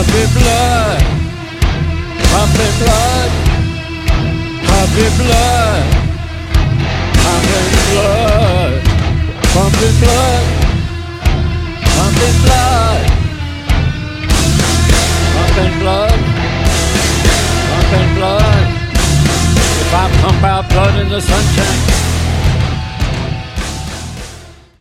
pumping blood, pumping blood, pumping blood, pumping blood, pumping blood, pumping blood, pumping blood, pumping blood. If I pump out blood in the sunshine,